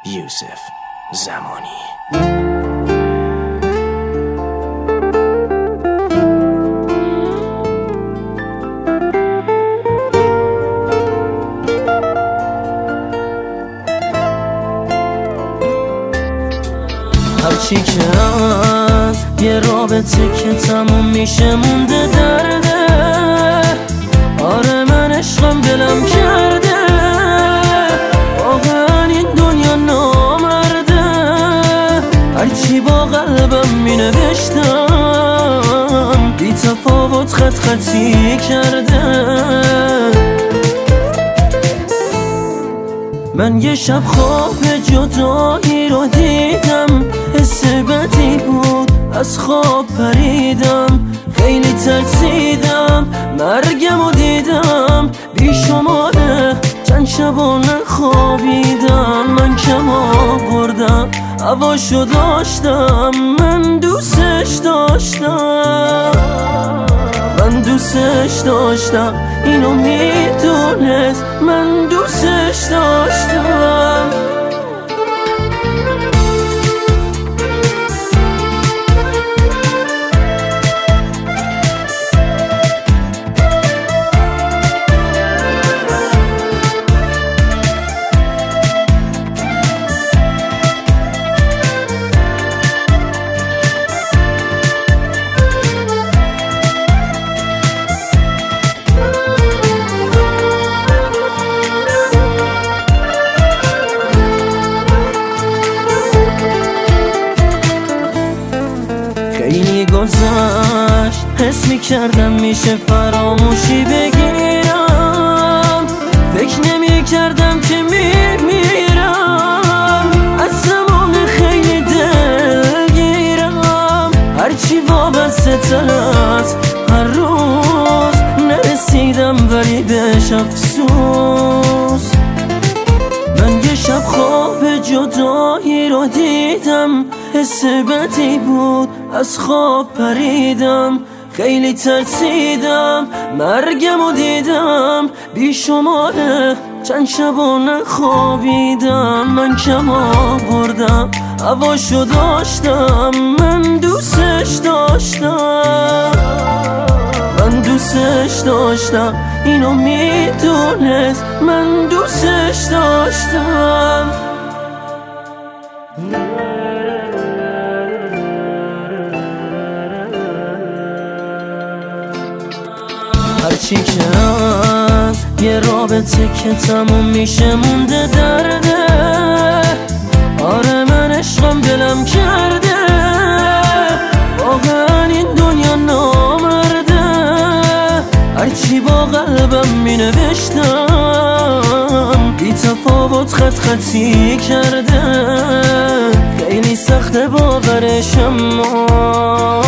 یوسف زمانی. هرچی که از یه رابطه که تموم میشه مونده درده. آره من عشقم دلم کرده، واقعا این دنیا نامرده. هرچی با قلبم مینوشتم بی تفاوت خط خطی کرده. من یه شب خواب جدایی رو دیدم، حس بدی بود از خواب پریدم. خیلی ترسیدم مرگم رو دیدم، بی شماره چند شبا نخوابیدم. من کم آوردم هواشو داشتم، من دوستش داشتم، من دوستش داشتم. اینو میدونست من دوستش داشتم. خیلی گذشت حس میکردم میشه فراموشی بگیرم، فکر نمیکردم که میمیرم. از زمان خیلی دلگیرم، هرچی وابسته تر از هر روز نرسیدم ولی بهش افسوس. من یه شب خواب جدایی رو دیدم، حس بدی بود از خواب پریدم. خیلی ترسیدم مرگم رو دیدم، بی شماره چند شبا نخوابیدم. من کم آوردم هواشو داشتم، من دوستش داشتم، من دوستش داشتم. اینو میدونست من دوستش داشتم. هرچی که از یه رابطه که تموم میشه مونده درده. آره من عشقم دلم کرده، واقعا این دنیا نامرده. هرچی با قلبم مینوشتم بی تفاوت خط خطی کرده. خیلی سخته باورش اما